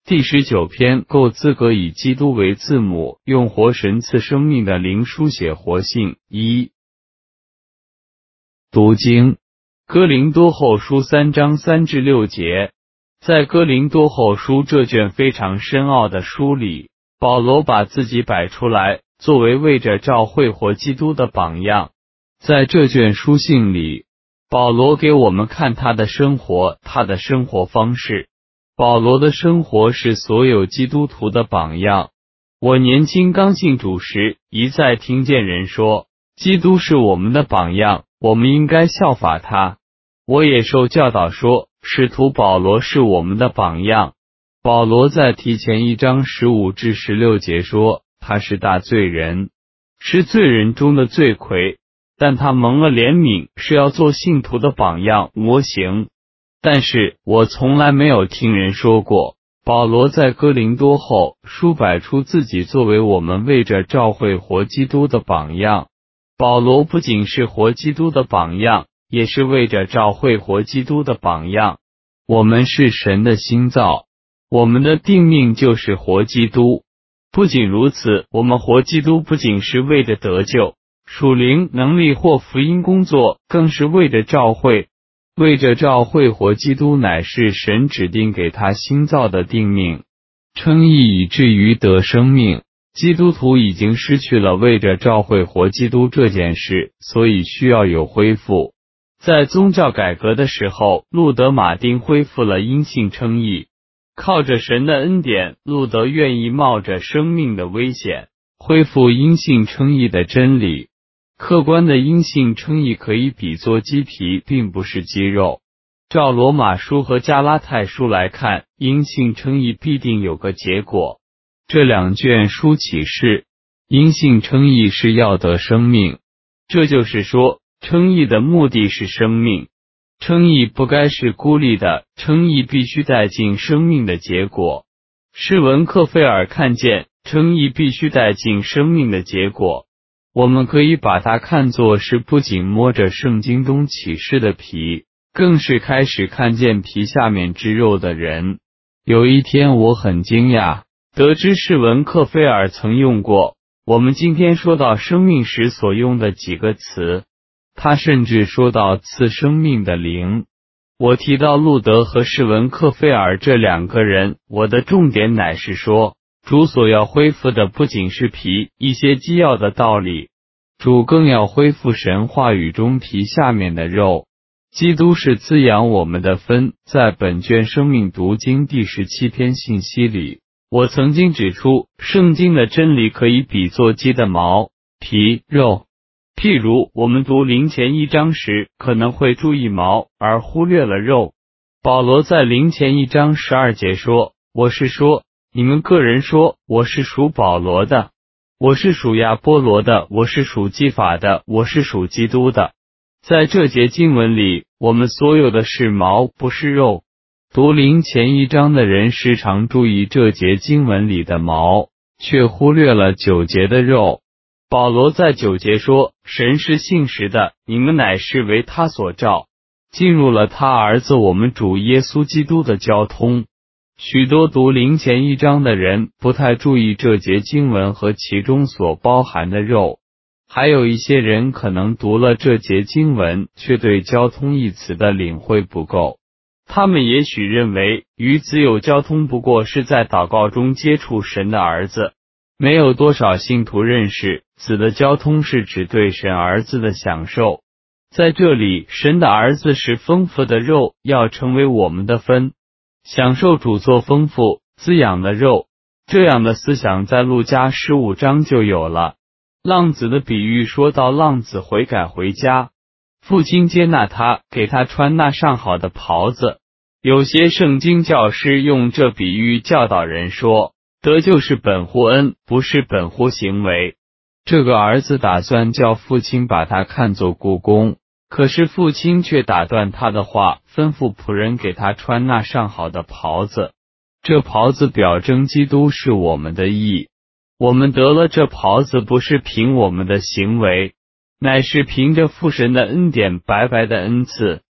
第19篇够资格以基督为字母，用活神赐生命的灵书写活信。1、读经。哥林多后书3章3至6节。在哥林多后书这卷非常深奥的书里，保罗把自己摆出来，作为为着召会活基督的榜样。在这卷书信里，保罗给我们看他的生活，他的生活方式。保罗的生活是所有基督徒的榜样。我年轻刚信主时，一再听见人说，基督是我们的榜样，我们应该效法他。我也受教导说，使徒保罗是我们的榜样。保罗在提前1章15至16节说，他是大罪人，是罪人中的罪魁，但他蒙了怜悯，是要做信徒的榜样模型。但是我从来没有听人说过，保罗在哥林多后书摆出自己作为我们为着召会活基督的榜样。保罗不仅是活基督的榜样，也是为着召会活基督的榜样。我们是神的新造，我们的定命就是活基督。不仅如此，我们活基督不仅是为着得救、属灵能力或福音工作，更是为着召会。为着召会活基督乃是神指定给他新造的定命。称义以至于得生命，基督徒已经失去了为着召会活基督这件事，所以需要有恢复。在宗教改革的时候，路德马丁恢复了因信称义。靠着神的恩典，路德愿意冒着生命的危险，恢复因信称义的真理。客观的因信称义可以比作鸡皮，并不是肌肉。照罗马书和加拉太书来看，因信称义必定有个结果。这两卷书启示，因信称义是要得生命。这就是说，称义的目的是生命。称义不该是孤立的，称义必须带进生命的结果。施文克菲尔看见，称义必须带进生命的结果。我们可以把它看作是不仅摸着圣经中启示的皮，更是开始看见皮下面之肉的人。有一天我很惊讶，得知施文克菲尔曾用过我们今天说到生命时所用的几个词，他甚至说到赐生命的灵。我提到路德和施文克菲尔这两个人，我的重点乃是说，主所要恢复的不仅是皮，一些基要的道理，主更要恢复神话语中皮下面的肉。基督是滋养我们的分。在本卷生命读经第17篇信息里，我曾经指出，圣经的真理可以比作鸡的毛、皮、肉。譬如我们读灵前1章时，可能会注意毛而忽略了肉。保罗在灵前1章12节说，我是说，你们个人说，我是属保罗的，我是属亚波罗的，我是属基法的，我是属基督的。在这节经文里，我们所有的是毛，不是肉。读灵前1章的人时常注意这节经文里的毛，却忽略了9节的肉。保罗在9节说，神是信实的，你们乃是为他所召，进入了他儿子我们主耶稣基督的交通。许多读灵前1章的人不太注意这节经文和其中所包含的肉，还有一些人可能读了这节经文，却对交通一词的领会不够。他们也许认为与子有交通不过是在祷告中接触神的儿子，没有多少信徒认识子的交通是指对神儿子的享受。在这里，神的儿子是丰富的肉，要成为我们的分，享受主作丰富滋养的肉。这样的思想在路加15章就有了。浪子的比喻说到浪子悔改回家，父亲接纳他，给他穿那上好的袍子。有些圣经教师用这比喻教导人说，得救是本乎恩，不是本乎行为。这个儿子打算叫父亲把他看作雇工，可是父亲却打断他的话，吩咐仆人给他穿那上好的袍子。这袍子表征基督是我们的义。我们得了这袍子，不是凭我们的行为，乃是凭着父神的恩典白白的恩赐。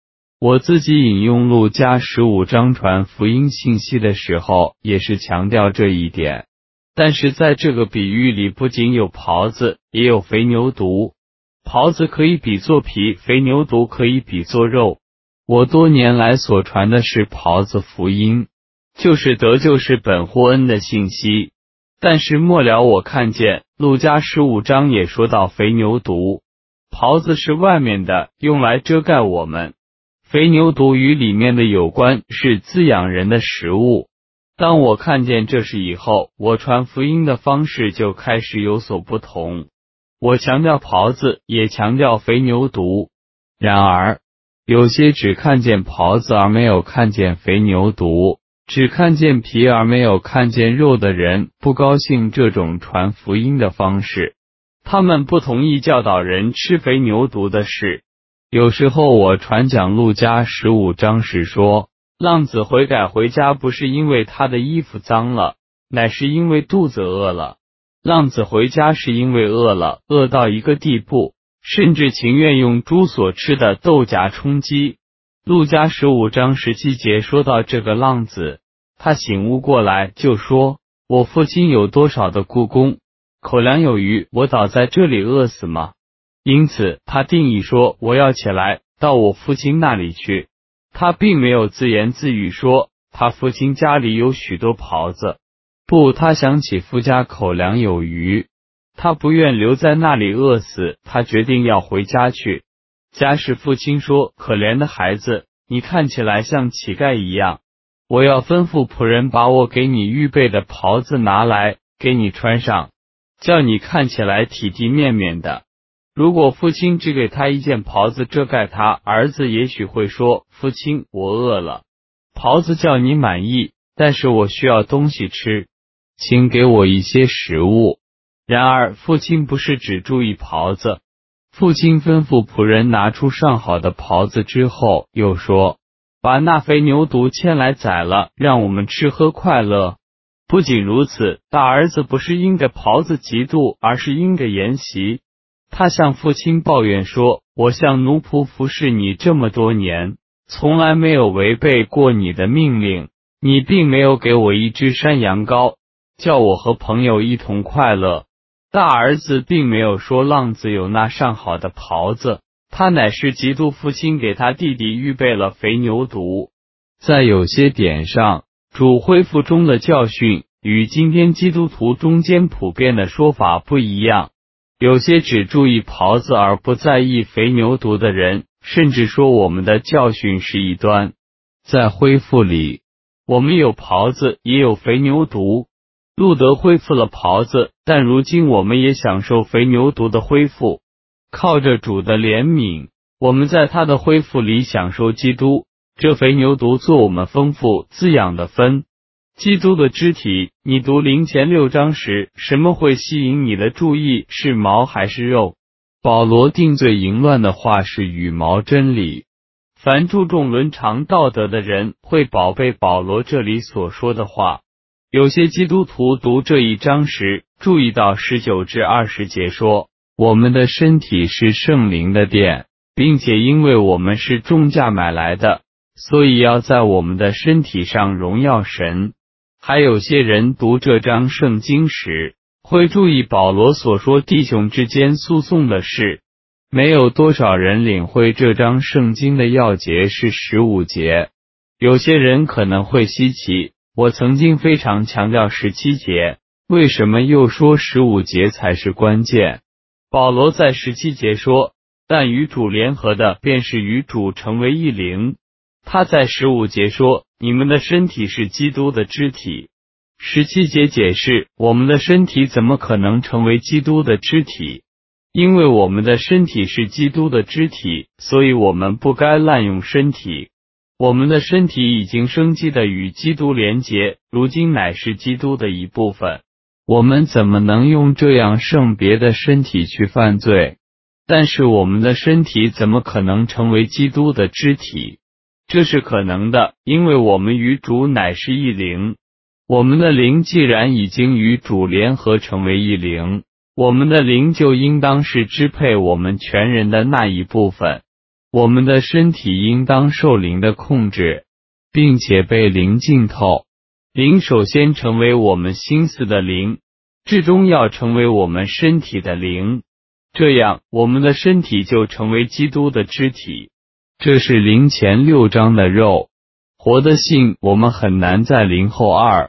我自己引用路加15章传福音信息的时候，也是强调这一点。但是在这个比喻里，不仅有狍子，也有肥牛犊。狍子可以比作皮，肥牛犊可以比作肉。我多年来所传的是狍子福音，就是得救是本乎恩的信息。但是末了我看见路加15章也说到肥牛犊，狍子是外面的，用来遮盖我们。肥牛犊与里面的有关，是滋养人的食物。当我看见这事以后，我传福音的方式就开始有所不同。我强调狍子，也强调肥牛犊。然而，有些只看见狍子而没有看见肥牛犊，只看见皮而没有看见肉的人，不高兴这种传福音的方式。他们不同意教导人吃肥牛犊的事。有时候我传讲路加15章时说，浪子悔改回家不是因为他的衣服脏了，乃是因为肚子饿了。浪子回家是因为饿了，饿到一个地步，甚至情愿用猪所吃的豆荚充饥。路加15章17节说到这个浪子，他醒悟过来就说，我父亲有多少的雇工，口粮有余，我倒在这里饿死吗？因此他定义说，我要起来到我父亲那里去。他并没有自言自语说他父亲家里有许多狍子，不，他想起父家口粮有余，他不愿留在那里饿死，他决定要回家去。家使父亲说，可怜的孩子，你看起来像乞丐一样，我要吩咐仆人把我给你预备的袍子拿来，给你穿上，叫你看起来体体面面的。如果父亲只给他一件袍子遮盖他，儿子也许会说，父亲，我饿了，袍子叫你满意，但是我需要东西吃，请给我一些食物。然而父亲不是只注意袍子，父亲吩咐仆人拿出上好的袍子之后，又说，把那肥牛犊牵来宰了，让我们吃喝快乐。不仅如此，大儿子不是因着袍子嫉妒，而是因着筵席。他向父亲抱怨说，我向奴仆服侍你这么多年，从来没有违背过你的命令，你并没有给我一只山羊羔，叫我和朋友一同快乐。大儿子并没有说浪子有那上好的袍子，他乃是嫉妒父亲给他弟弟预备了肥牛犊。在有些点上，主恢复中的教训与今天基督徒中间普遍的说法不一样。有些只注意袍子而不在意肥牛犊的人，甚至说我们的教训是异端。在恢复里，我们有袍子，也有肥牛犊。路德恢复了袍子，但如今我们也享受肥牛犊的恢复。靠着主的怜悯，我们在他的恢复里享受基督，这肥牛犊做我们丰富滋养的分。基督的肢体，你读林前6章时，什么会吸引你的注意，是毛还是肉？保罗定罪淫乱的话是羽毛真理。凡注重伦常道德的人会宝贝保罗这里所说的话。有些基督徒读这一章时，注意到19至20节说，我们的身体是圣灵的殿，并且因为我们是重价买来的，所以要在我们的身体上荣耀神。还有些人读这章圣经时，会注意保罗所说弟兄之间诉讼的事。没有多少人领会这章圣经的要节是15节。有些人可能会稀奇，我曾经非常强调17节，为什么又说15节才是关键？保罗在17节说，但与主联合的便是与主成为一灵。他在15节说，你们的身体是基督的肢体。17节解释，我们的身体怎么可能成为基督的肢体？因为我们的身体是基督的肢体，所以我们不该滥用身体。我们的身体已经生机的与基督连结，如今乃是基督的一部分。我们怎么能用这样圣别的身体去犯罪？但是我们的身体怎么可能成为基督的肢体？这是可能的，因为我们与主乃是一灵。我们的灵既然已经与主联合成为一灵，我们的灵就应当是支配我们全人的那一部分。 我们的身体应当受灵的控制，并且被灵浸透。灵首先成为我们心思的灵，至终要成为我们身体的灵，这样我们的身体就成为基督的肢体。这是灵前6章的肉。活的性我们很难在灵后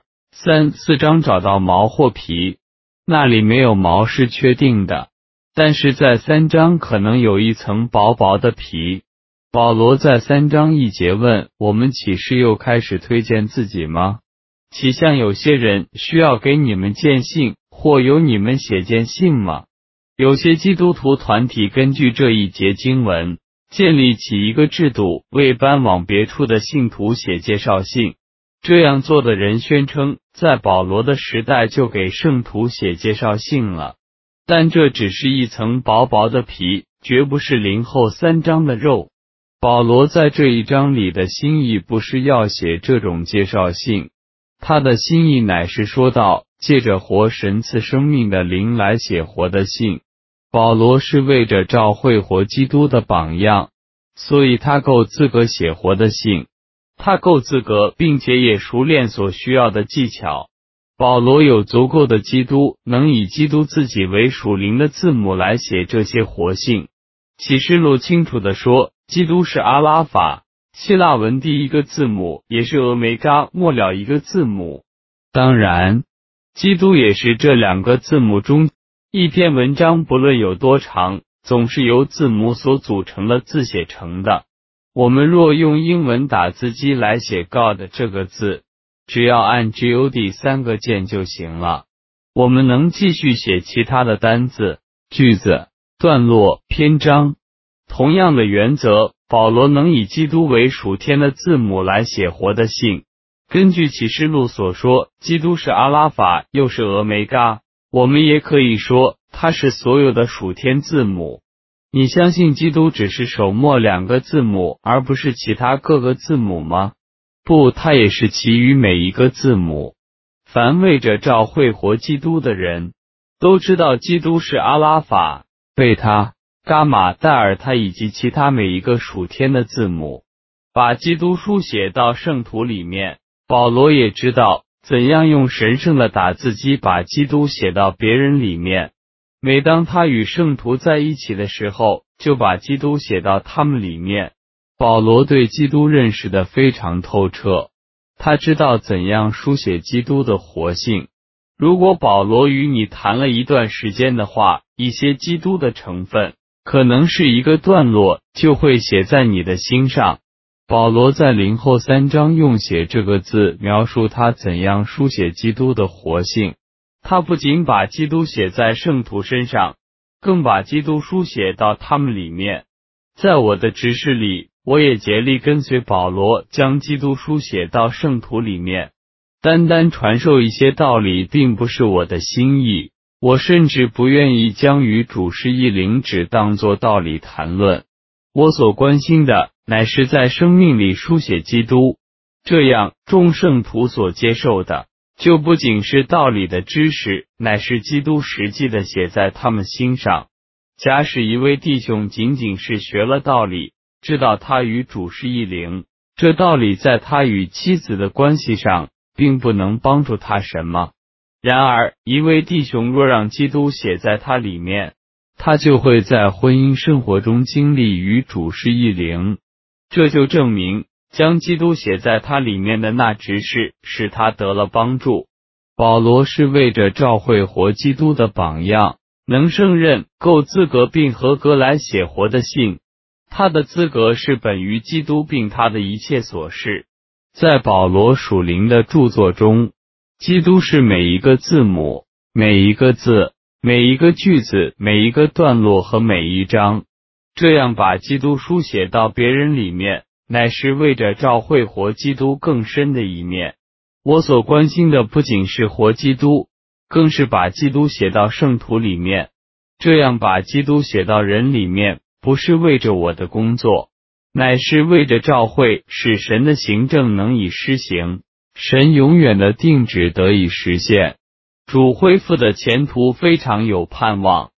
2、3、4章找到毛或皮，那里没有毛是确定的，但是在3章可能有一层薄薄的皮。保罗在3章1节问我们，岂是又开始推荐自己吗？岂像有些人需要给你们见信，或由你们写见信吗？有些基督徒团体根据这一节经文，建立起一个制度，为搬往别处的信徒写介绍信。这样做的人宣称，在保罗的时代就给圣徒写介绍信了，但这只是一层薄薄的皮，绝不是灵后3章的肉。保罗在这一章里的心意不是要写这种介绍信，他的心意乃是说到，借着活神赐生命的灵来写活的信。保罗是为着照会活基督的榜样，所以他够资格写活的信，他够资格并且也熟练所需要的技巧。保罗有足够的基督，能以基督自己为属灵的字母来写这些活信。启示录清楚地说，基督是阿拉法，希腊文第一个字母，也是俄梅嘎末了一个字母。当然，基督也是这2个字母中一篇文章不论有多长，总是由字母所组成的字写成的。我们若用英文打字机来写 God 这个字，只要按 God 3个键就行了。我们能继续写其他的单字、句子、段落、篇章。同样的原则，保罗能以基督为属天的字母来写活的信。根据启示录所说，基督是阿拉法，又是俄梅嘎。我们也可以说，他是所有的属天字母。你相信基督只是首末2个字母，而不是其他各个字母吗？不，他也是其余每一个字母。凡为着照会活基督的人，都知道基督是阿拉法、贝塔、伽马、戴尔他以及其他每一个属天的字母。把基督书写到圣徒里面，保罗也知道怎样用神圣的打字机把基督写到别人里面。每当他与圣徒在一起的时候，就把基督写到他们里面。保罗对基督认识得非常透彻，他知道怎样书写基督的活性。如果保罗与你谈了一段时间的话，一些基督的成分，可能是一个段落，就会写在你的心上。保罗在灵后3章用写这个字描述他怎样书写基督的活性。他不仅把基督写在圣徒身上，更把基督书写到他们里面。在我的执事里，我也竭力跟随保罗，将基督书写到圣徒里面。单单传授一些道理并不是我的心意，我甚至不愿意将与主事一灵只当作道理谈论。我所关心的乃是在生命里书写基督，这样众圣徒所接受的就不仅是道理的知识，乃是基督实际的写在他们心上。假使一位弟兄仅仅是学了道理，知道他与主是一灵，这道理在他与妻子的关系上并不能帮助他什么。然而一位弟兄若让基督写在他里面，他就会在婚姻生活中经历与主是一灵。这就证明将基督写在他里面的那执事使他得了帮助。保罗是为着照会活基督的榜样，能胜任、够资格并合格来写活的信。他的资格是本于基督并他的一切所事。在保罗属灵的著作中，基督是每一个字母、每一个字、每一个句子、每一个段落和每一章。这样把基督书写到别人里面，乃是为着照会活基督更深的一面。我所关心的不仅是活基督，更是把基督写到圣徒里面。这样把基督写到人里面，不是为着我的工作，乃是为着照会，使神的行政能以施行，神永远的定旨得以实现。主恢复的前途非常有盼望。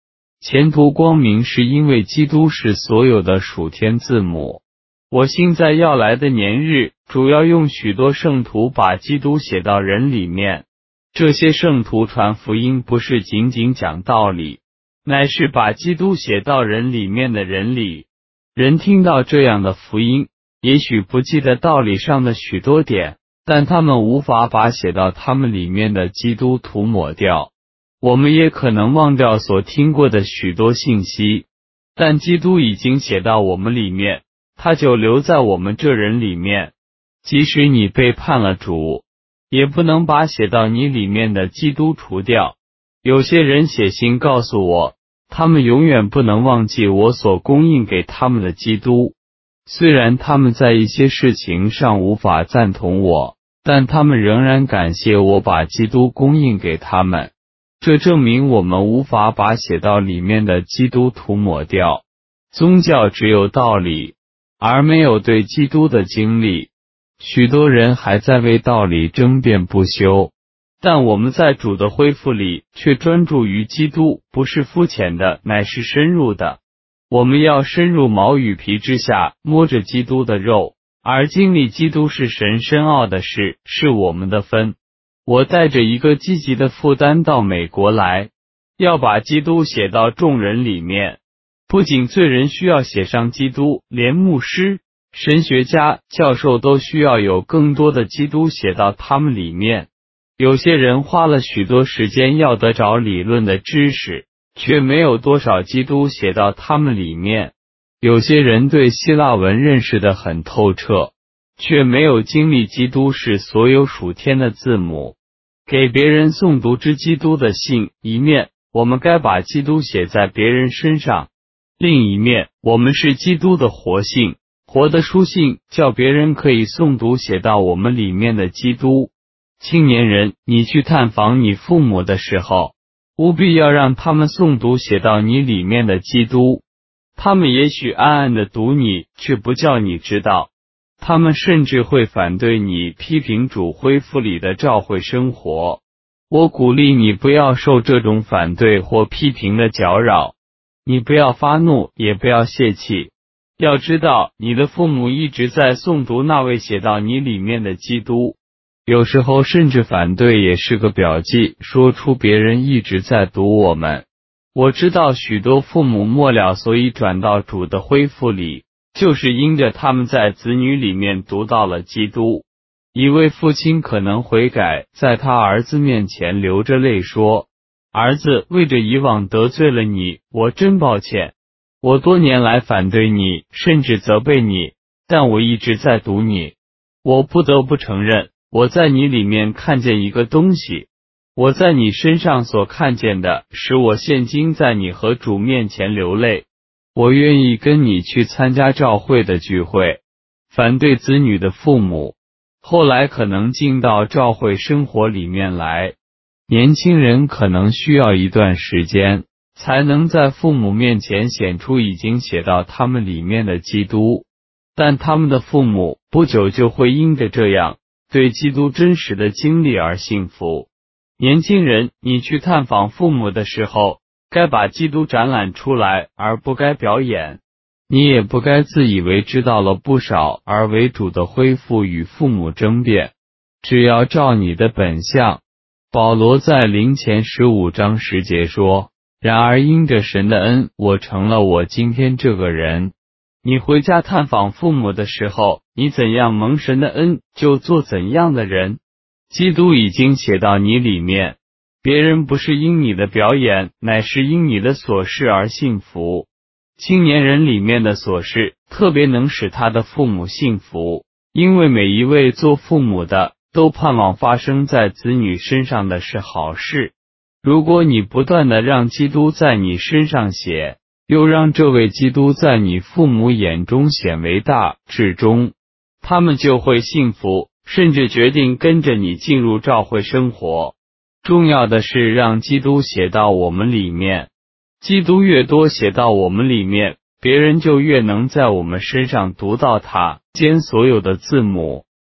前途光明是因为基督是所有的属天字母。我信在要来的年日，主要用许多圣徒把基督写到人里面。这些圣徒传福音不是仅仅讲道理，乃是把基督写到人里面的人里。人听到这样的福音，也许不记得道理上的许多点，但他们无法把写到他们里面的基督涂抹掉。我们也可能忘掉所听过的许多信息，但基督已经写到我们里面，他就留在我们这人里面。即使你背叛了主，也不能把写到你里面的基督除掉。有些人写信告诉我，他们永远不能忘记我所供应给他们的基督。虽然他们在一些事情上无法赞同我，但他们仍然感谢我把基督供应给他们。这证明我们无法把写到里面的基督涂抹掉。宗教只有道理，而没有对基督的经历。许多人还在为道理争辩不休，但我们在主的恢复里却专注于基督，不是肤浅的，乃是深入的。我们要深入毛与皮之下，摸着基督的肉，而经历基督是神深奥的事，是我们的分。我带着一个积极的负担到美国来，要把基督写到众人里面。不仅罪人需要写上基督，连牧师、神学家、教授都需要有更多的基督写到他们里面。有些人花了许多时间要得着理论的知识，却没有多少基督写到他们里面。有些人对希腊文认识得很透彻，却没有经历基督是所有属天的字母。给别人诵读之基督的信，一面我们该把基督写在别人身上，另一面我们是基督的活信，活的书信，叫别人可以诵读写到我们里面的基督。青年人，你去探访你父母的时候，务必要让他们诵读写到你里面的基督。他们也许暗暗地读你，却不叫你知道。他们甚至会反对你，批评主恢复里的教会生活。我鼓励你不要受这种反对或批评的搅扰，你不要发怒，也不要泄气。要知道，你的父母一直在诵读那位写到你里面的基督。有时候甚至反对也是个表记，说出别人一直在读我们。我知道许多父母末了所以转到主的恢复里，就是因着他们在子女里面读到了基督。一位父亲可能悔改，在他儿子面前流着泪说，儿子，为着以往得罪了你，我真抱歉。我多年来反对你，甚至责备你，但我一直在读你。我不得不承认，我在你里面看见一个东西，我在你身上所看见的，使我现今在你和主面前流泪。我愿意跟你去参加教会的聚会。反对子女的父母，后来可能进到教会生活里面来。年轻人可能需要一段时间，才能在父母面前显出已经写到他们里面的基督，但他们的父母不久就会因着这样对基督真实的经历而幸福。年轻人，你去探访父母的时候，该把基督展览出来，而不该表演。你也不该自以为知道了不少，而为主的恢复与父母争辩。只要照你的本相。保罗在林前15章10节说，然而因着神的恩，我成了我今天这个人。你回家探访父母的时候，你怎样蒙神的恩，就做怎样的人。基督已经写到你里面，别人不是因你的表演，乃是因你的所事而幸福。青年人里面的所事，特别能使他的父母幸福，因为每一位做父母的，都盼望发生在子女身上的是好事。如果你不断地让基督在你身上写，又让这位基督在你父母眼中显为大至忠，他们就会幸福，甚至决定跟着你进入教会生活。重要的是让基督写到我们里面，基督越多写到我们里面，别人就越能在我们身上读到他间所有的字母。